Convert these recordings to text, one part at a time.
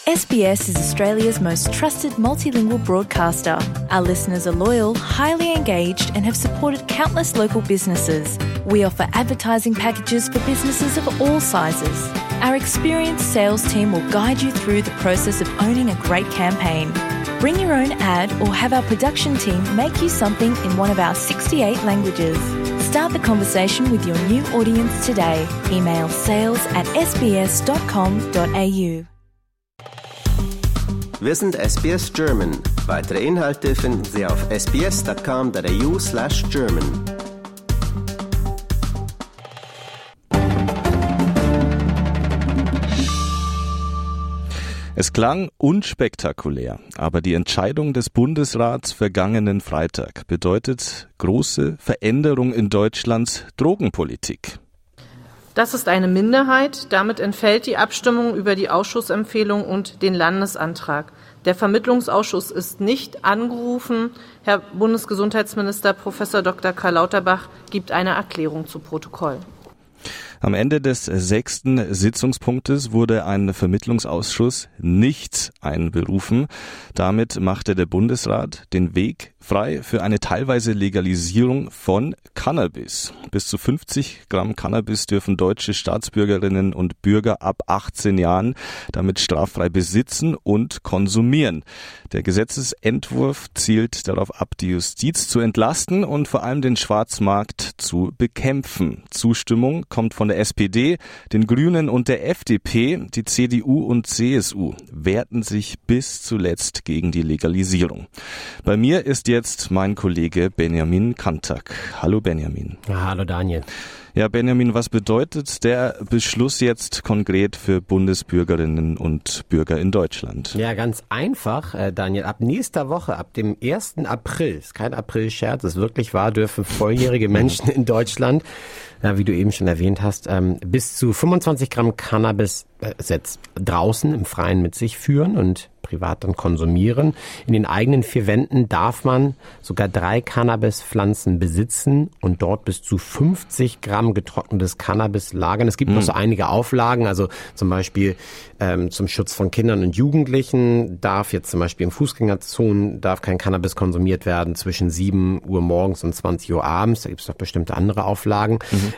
SBS is Australia's most trusted multilingual broadcaster. Our listeners are loyal, highly engaged, and have supported countless local businesses. We offer advertising packages for businesses of all sizes. Our experienced sales team will guide you through the process of owning a great campaign. Bring your own ad or have our production team make you something in one of our 68 languages. Start the conversation with your new audience today. Email sales@sbs.com.au. Wir sind SBS German. Weitere Inhalte finden Sie auf sbs.com.au/German. Es klang unspektakulär, aber die Entscheidung des Bundesrats vergangenen Freitag bedeutet große Veränderung in Deutschlands Drogenpolitik. Das ist eine Minderheit. Damit entfällt die Abstimmung über die Ausschussempfehlung und den Landesantrag. Der Vermittlungsausschuss ist nicht angerufen. Herr Bundesgesundheitsminister Prof. Dr. Karl Lauterbach gibt eine Erklärung zu Protokoll. Am Ende des 6. Sitzungspunktes wurde ein Vermittlungsausschuss nicht einberufen. Damit machte der Bundesrat den Weg frei für eine teilweise Legalisierung von Cannabis. Bis zu 50 Gramm Cannabis dürfen deutsche Staatsbürgerinnen und Bürger ab 18 Jahren damit straffrei besitzen und konsumieren. Der Gesetzesentwurf zielt darauf ab, die Justiz zu entlasten und vor allem den Schwarzmarkt zu bekämpfen. Zustimmung kommt von der SPD, den Grünen und der FDP. Die CDU und CSU wehrten sich bis zuletzt gegen die Legalisierung. Bei mir ist jetzt mein Kollege Benjamin Kantak. Hallo Benjamin. Ja, hallo Daniel. Ja, Benjamin, was bedeutet der Beschluss jetzt konkret für Bundesbürgerinnen und Bürger in Deutschland? Ja, ganz einfach, Daniel. Ab nächster Woche, ab dem 1. April, ist kein April-Scherz, ist wirklich wahr, dürfen volljährige Menschen in Deutschland, wie du eben schon erwähnt hast, bis zu 25 Gramm Cannabis draußen im Freien mit sich führen und privat dann konsumieren. In den eigenen 4 Wänden darf man sogar 3 Cannabispflanzen besitzen und dort bis zu 50 Gramm getrocknetes Cannabis lagern. Es gibt noch so einige Auflagen, also zum Beispiel zum Schutz von Kindern und Jugendlichen darf jetzt zum Beispiel im Fußgängerzonen darf kein Cannabis konsumiert werden zwischen 7 Uhr morgens und 20 Uhr abends. Da gibt es noch bestimmte andere Auflagen.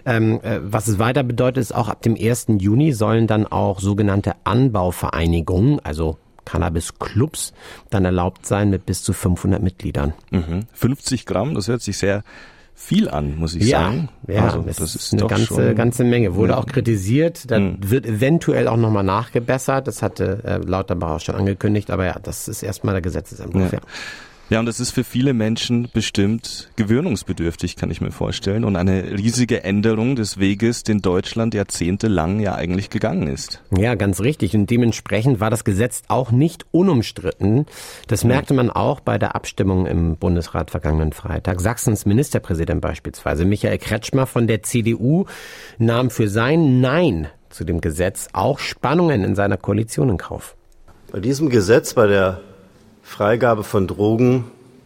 Was es weiter bedeutet, ist auch ab dem 1. Juni sollen dann auch sogenannte Anbauvereinigungen, also Cannabis-Clubs, dann erlaubt sein mit bis zu 500 Mitgliedern. 50 Gramm, das hört sich sehr viel an, muss ich sagen. Ja, also, das ist eine ganze Menge. Wurde auch kritisiert, da wird eventuell auch nochmal nachgebessert. Das hatte Lauterbach auch schon angekündigt, aber ja, das ist erstmal der Gesetzesentwurf. Ja. Ja, und das ist für viele Menschen bestimmt gewöhnungsbedürftig, kann ich mir vorstellen. Und eine riesige Änderung des Weges, den Deutschland jahrzehntelang ja eigentlich gegangen ist. Ja, ganz richtig. Und dementsprechend war das Gesetz auch nicht unumstritten. Das merkte man auch bei der Abstimmung im Bundesrat vergangenen Freitag. Sachsens Ministerpräsident beispielsweise, Michael Kretschmer von der CDU, nahm für sein Nein zu dem Gesetz auch Spannungen in seiner Koalition in Kauf. Bei diesem Gesetz, bei der Freigabe von Drogen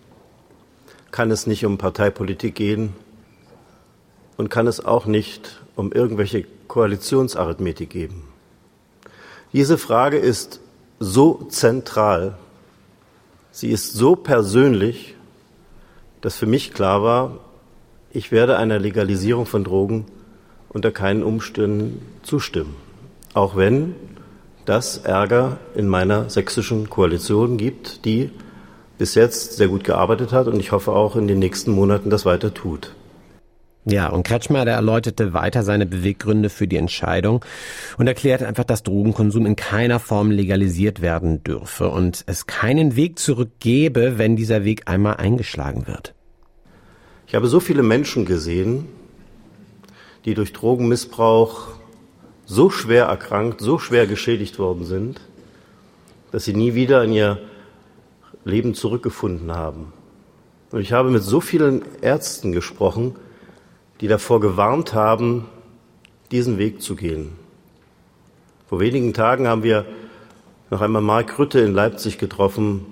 kann es nicht um Parteipolitik gehen und kann es auch nicht um irgendwelche Koalitionsarithmetik gehen. Diese Frage ist so zentral, sie ist so persönlich, dass für mich klar war, ich werde einer Legalisierung von Drogen unter keinen Umständen zustimmen, auch wenn das Ärger in meiner sächsischen Koalition gibt, die bis jetzt sehr gut gearbeitet hat und ich hoffe auch in den nächsten Monaten das weiter tut. Ja, und Kretschmer, der erläuterte weiter seine Beweggründe für die Entscheidung und erklärte einfach, dass Drogenkonsum in keiner Form legalisiert werden dürfe und es keinen Weg zurück gebe, wenn dieser Weg einmal eingeschlagen wird. Ich habe so viele Menschen gesehen, die durch Drogenmissbrauch so schwer erkrankt, so schwer geschädigt worden sind, dass sie nie wieder in ihr Leben zurückgefunden haben. Und ich habe mit so vielen Ärzten gesprochen, die davor gewarnt haben, diesen Weg zu gehen. Vor wenigen Tagen haben wir noch einmal Mark Rutte in Leipzig getroffen,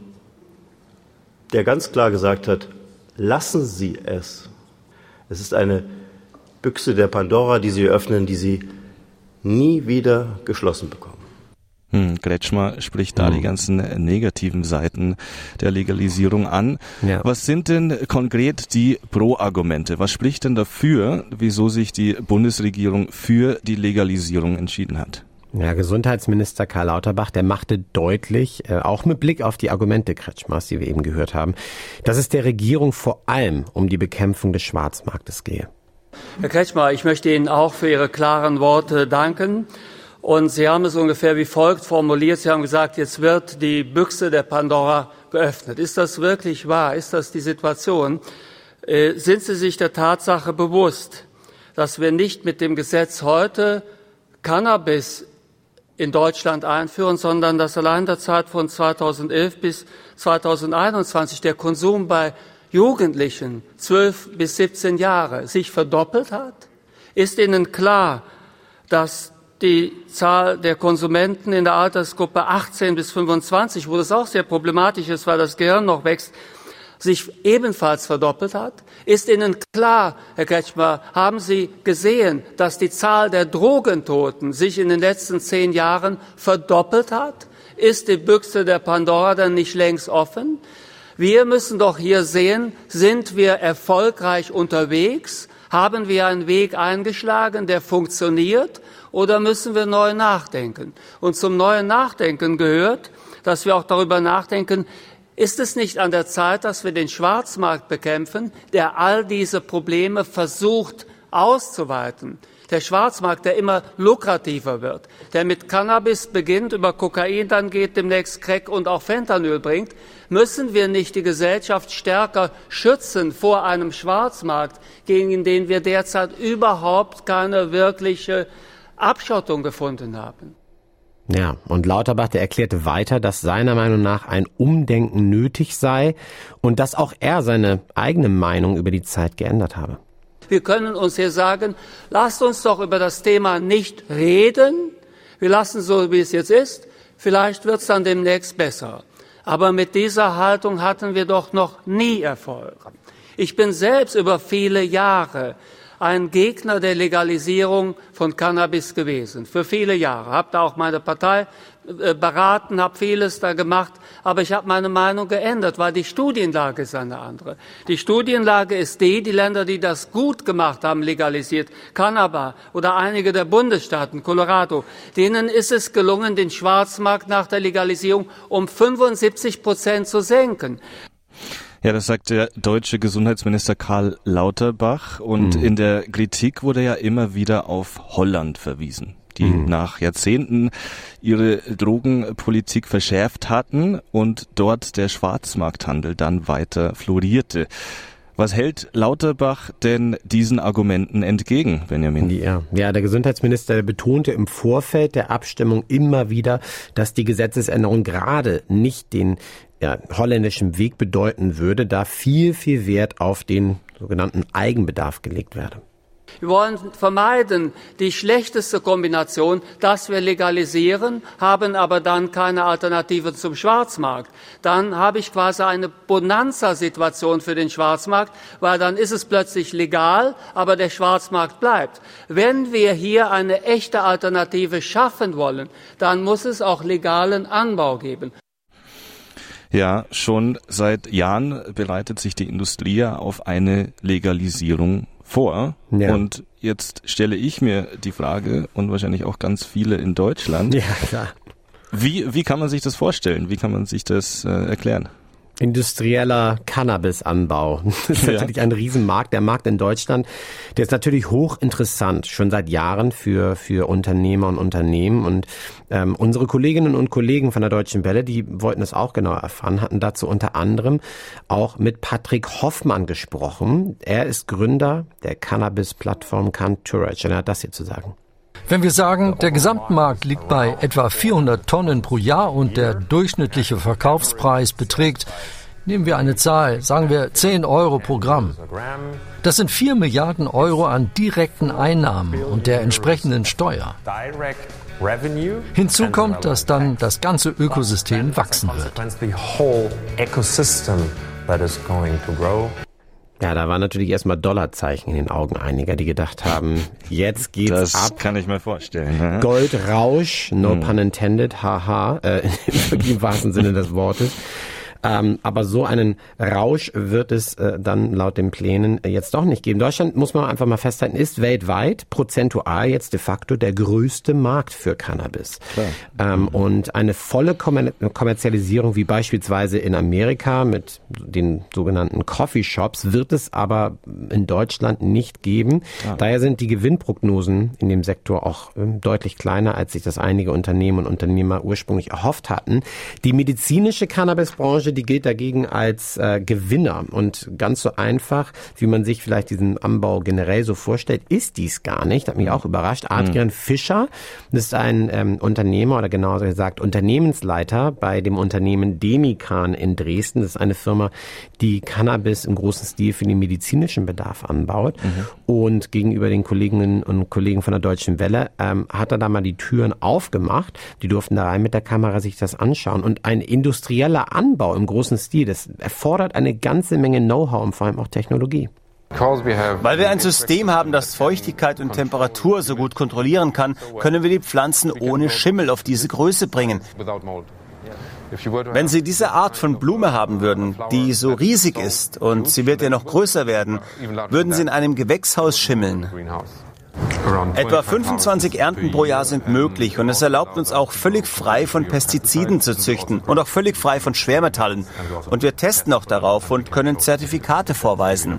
der ganz klar gesagt hat, lassen Sie es. Es ist eine Büchse der Pandora, die Sie öffnen, die Sie nie wieder geschlossen bekommen. Kretschmer spricht da die ganzen negativen Seiten der Legalisierung an. Ja. Was sind denn konkret die Pro-Argumente? Was spricht denn dafür, wieso sich die Bundesregierung für die Legalisierung entschieden hat? Ja, Gesundheitsminister Karl Lauterbach, der machte deutlich, auch mit Blick auf die Argumente Kretschmers, die wir eben gehört haben, dass es der Regierung vor allem um die Bekämpfung des Schwarzmarktes gehe. Herr Kretschmer, ich möchte Ihnen auch für Ihre klaren Worte danken. Und Sie haben es ungefähr wie folgt formuliert. Sie haben gesagt, jetzt wird die Büchse der Pandora geöffnet. Ist das wirklich wahr? Ist das die Situation? Sind Sie sich der Tatsache bewusst, dass wir nicht mit dem Gesetz heute Cannabis in Deutschland einführen, sondern dass allein in der Zeit von 2011 bis 2021 der Konsum bei Jugendlichen 12 bis 17 Jahre sich verdoppelt hat? Ist Ihnen klar, dass die Zahl der Konsumenten in der Altersgruppe 18 bis 25, wo das auch sehr problematisch ist, weil das Gehirn noch wächst, sich ebenfalls verdoppelt hat? Ist Ihnen klar, Herr Kretschmer, haben Sie gesehen, dass die Zahl der Drogentoten sich in den letzten 10 Jahren verdoppelt hat? Ist die Büchse der Pandora dann nicht längst offen? Wir müssen doch hier sehen, sind wir erfolgreich unterwegs? Haben wir einen Weg eingeschlagen, der funktioniert? Oder müssen wir neu nachdenken? Und zum neuen Nachdenken gehört, dass wir auch darüber nachdenken, ist es nicht an der Zeit, dass wir den Schwarzmarkt bekämpfen, der all diese Probleme versucht auszuweiten? Der Schwarzmarkt, der immer lukrativer wird, der mit Cannabis beginnt, über Kokain dann geht, demnächst Crack und auch Fentanyl bringt. Müssen wir nicht die Gesellschaft stärker schützen vor einem Schwarzmarkt, gegen den wir derzeit überhaupt keine wirkliche Abschottung gefunden haben? Ja, und Lauterbach, der erklärte weiter, dass seiner Meinung nach ein Umdenken nötig sei und dass auch er seine eigene Meinung über die Zeit geändert habe. Wir können uns hier sagen, lasst uns doch über das Thema nicht reden. Wir lassen es so, wie es jetzt ist. Vielleicht wird es dann demnächst besser. Aber mit dieser Haltung hatten wir doch noch nie Erfolg. Ich bin selbst über viele Jahre ein Gegner der Legalisierung von Cannabis gewesen. Für viele Jahre. Habe da auch meine Partei beraten, habe vieles da gemacht. Aber ich habe meine Meinung geändert, weil die Studienlage ist eine andere. Die Studienlage ist die Länder, die das gut gemacht haben, legalisiert, Kanada oder einige der Bundesstaaten, Colorado, denen ist es gelungen, den Schwarzmarkt nach der Legalisierung um 75% zu senken. Ja, das sagt der deutsche Gesundheitsminister Karl Lauterbach. Und in der Kritik wurde ja immer wieder auf Holland verwiesen, die nach Jahrzehnten ihre Drogenpolitik verschärft hatten und dort der Schwarzmarkthandel dann weiter florierte. Was hält Lauterbach denn diesen Argumenten entgegen, Benjamin? Ja, der Gesundheitsminister betonte im Vorfeld der Abstimmung immer wieder, dass die Gesetzesänderung gerade nicht den holländischen Weg bedeuten würde, da viel, viel Wert auf den sogenannten Eigenbedarf gelegt werde. Wir wollen vermeiden die schlechteste Kombination, dass wir legalisieren, haben aber dann keine Alternative zum Schwarzmarkt. Dann habe ich quasi eine Bonanza-Situation für den Schwarzmarkt, weil dann ist es plötzlich legal, aber der Schwarzmarkt bleibt. Wenn wir hier eine echte Alternative schaffen wollen, dann muss es auch legalen Anbau geben. Ja, schon seit Jahren bereitet sich die Industrie auf eine Legalisierung vor. Ja. Und jetzt stelle ich mir die Frage, und wahrscheinlich auch ganz viele in Deutschland, klar. Wie kann man sich das vorstellen? Wie kann man sich das erklären? Industrieller Cannabisanbau. Das ist natürlich ein Riesenmarkt. Der Markt in Deutschland, der ist natürlich hochinteressant, schon seit Jahren für Unternehmer und Unternehmen. Und unsere Kolleginnen und Kollegen von der Deutschen Welle, die wollten es auch genauer erfahren, hatten dazu unter anderem auch mit Patrick Hoffmann gesprochen. Er ist Gründer der Cannabis-Plattform Cantourage. Er hat das hier zu sagen. Wenn wir sagen, der Gesamtmarkt liegt bei etwa 400 Tonnen pro Jahr und der durchschnittliche Verkaufspreis beträgt, nehmen wir eine Zahl, sagen wir 10 Euro pro Gramm. Das sind 4 Milliarden Euro an direkten Einnahmen und der entsprechenden Steuer. Hinzu kommt, dass dann das ganze Ökosystem wachsen wird. Ja, da war natürlich erstmal Dollarzeichen in den Augen einiger, die gedacht haben, jetzt geht's ab. Das kann ich mir vorstellen. Ne? Goldrausch, no pun intended, haha, im wahrsten Sinne des Wortes. Aber so einen Rausch wird es dann laut den Plänen jetzt doch nicht geben. Deutschland, muss man einfach mal festhalten, ist weltweit prozentual jetzt de facto der größte Markt für Cannabis. Und eine volle Kommerzialisierung wie beispielsweise in Amerika mit den sogenannten Coffeeshops wird es aber in Deutschland nicht geben. Daher sind die Gewinnprognosen in dem Sektor auch deutlich kleiner, als sich das einige Unternehmen und Unternehmer ursprünglich erhofft hatten. Die medizinische Cannabisbranche, die gilt dagegen als Gewinner. Und ganz so einfach, wie man sich vielleicht diesen Anbau generell so vorstellt, ist dies gar nicht. Hat mich auch überrascht. Adrian Fischer ist ein Unternehmer oder genauer gesagt Unternehmensleiter bei dem Unternehmen Demikan in Dresden. Das ist eine Firma, die Cannabis im großen Stil für den medizinischen Bedarf anbaut. Und gegenüber den Kolleginnen und Kollegen von der Deutschen Welle hat er da mal die Türen aufgemacht. Die durften da rein mit der Kamera sich das anschauen. Und ein industrieller Anbau im großen Stil, das erfordert eine ganze Menge Know-how und vor allem auch Technologie. Weil wir ein System haben, das Feuchtigkeit und Temperatur so gut kontrollieren kann, können wir die Pflanzen ohne Schimmel auf diese Größe bringen. Wenn Sie diese Art von Blume haben würden, die so riesig ist und sie wird ja noch größer werden, würden sie in einem Gewächshaus schimmeln. Etwa 25 Ernten pro Jahr sind möglich und es erlaubt uns auch völlig frei von Pestiziden zu züchten und auch völlig frei von Schwermetallen. Und wir testen auch darauf und können Zertifikate vorweisen.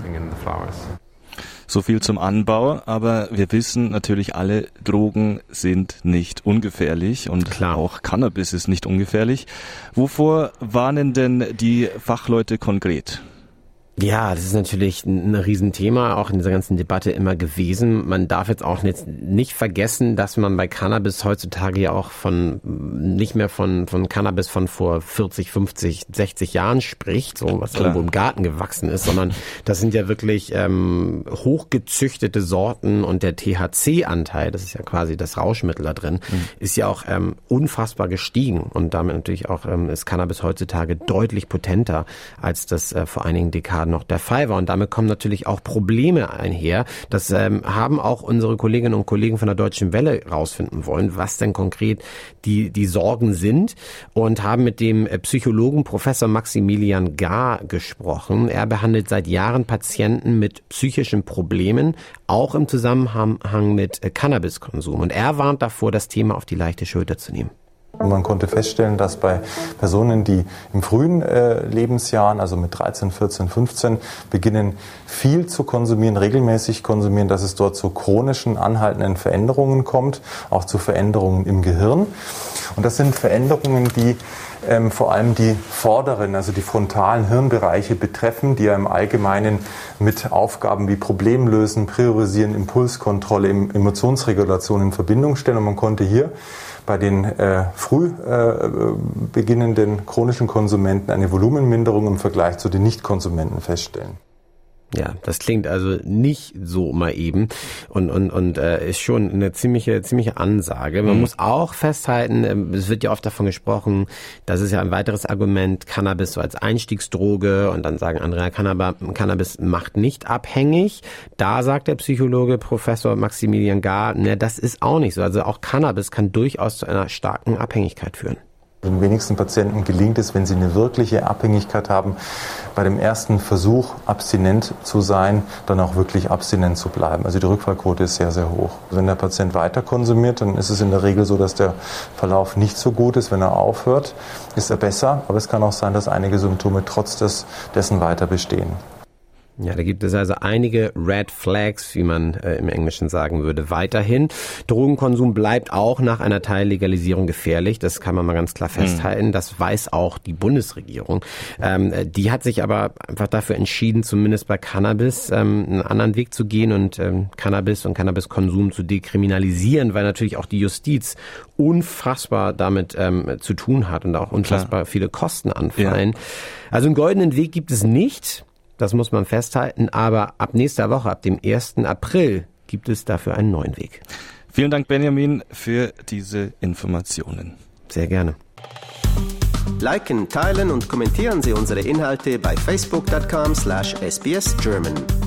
So viel zum Anbau, aber wir wissen natürlich alle, Drogen sind nicht ungefährlich und klar, auch Cannabis ist nicht ungefährlich. Wovor warnen denn die Fachleute konkret? Ja, das ist natürlich ein Riesenthema, auch in dieser ganzen Debatte immer gewesen. Man darf jetzt auch nicht vergessen, dass man bei Cannabis heutzutage ja auch nicht mehr von Cannabis von vor 40, 50, 60 Jahren spricht, so was irgendwo im Garten gewachsen ist, sondern das sind ja wirklich hochgezüchtete Sorten und der THC-Anteil, das ist ja quasi das Rauschmittel da drin, ist ja auch unfassbar gestiegen und damit natürlich auch ist Cannabis heutzutage deutlich potenter, als das vor einigen Dekaden noch der Fall war. Und damit kommen natürlich auch Probleme einher. Das haben auch unsere Kolleginnen und Kollegen von der Deutschen Welle rausfinden wollen, was denn konkret die Sorgen sind und haben mit dem Psychologen Professor Maximilian Gar gesprochen. Er behandelt seit Jahren Patienten mit psychischen Problemen, auch im Zusammenhang mit Cannabiskonsum. Und er warnt davor, das Thema auf die leichte Schulter zu nehmen. Man konnte feststellen, dass bei Personen, die im frühen Lebensjahren, also mit 13, 14, 15, beginnen viel zu konsumieren, regelmäßig konsumieren, dass es dort zu chronischen, anhaltenden Veränderungen kommt, auch zu Veränderungen im Gehirn. Und das sind Veränderungen, die vor allem die vorderen, also die frontalen Hirnbereiche betreffen, die ja im Allgemeinen mit Aufgaben wie Problemlösen, Priorisieren, Impulskontrolle, Emotionsregulation in Verbindung stellen. Und man konnte hier bei den früh beginnenden chronischen Konsumenten eine Volumenminderung im Vergleich zu den Nicht-Konsumenten feststellen. Ja, das klingt also nicht so mal eben und ist schon eine ziemliche Ansage. Man muss auch festhalten, es wird ja oft davon gesprochen, das ist ja ein weiteres Argument, Cannabis so als Einstiegsdroge und dann sagen andere, Cannabis macht nicht abhängig. Da sagt der Psychologe Professor Maximilian Gar, das ist auch nicht so. Also auch Cannabis kann durchaus zu einer starken Abhängigkeit führen. Den wenigsten Patienten gelingt es, wenn sie eine wirkliche Abhängigkeit haben, bei dem ersten Versuch, abstinent zu sein, dann auch wirklich abstinent zu bleiben. Also die Rückfallquote ist sehr, sehr hoch. Wenn der Patient weiter konsumiert, dann ist es in der Regel so, dass der Verlauf nicht so gut ist. Wenn er aufhört, ist er besser. Aber es kann auch sein, dass einige Symptome trotz dessen weiter bestehen. Ja, da gibt es also einige Red Flags, wie man im Englischen sagen würde, weiterhin. Drogenkonsum bleibt auch nach einer Teillegalisierung gefährlich. Das kann man mal ganz klar festhalten. Das weiß auch die Bundesregierung. Die hat sich aber einfach dafür entschieden, zumindest bei Cannabis einen anderen Weg zu gehen und Cannabis und Cannabiskonsum zu dekriminalisieren, weil natürlich auch die Justiz unfassbar damit zu tun hat und auch unfassbar viele Kosten anfallen. Ja. Also einen goldenen Weg gibt es nicht. Das muss man festhalten, aber ab nächster Woche, ab dem 1. April, gibt es dafür einen neuen Weg. Vielen Dank, Benjamin, für diese Informationen. Sehr gerne. Liken, teilen und kommentieren Sie unsere Inhalte bei facebook.com/sbsgerman.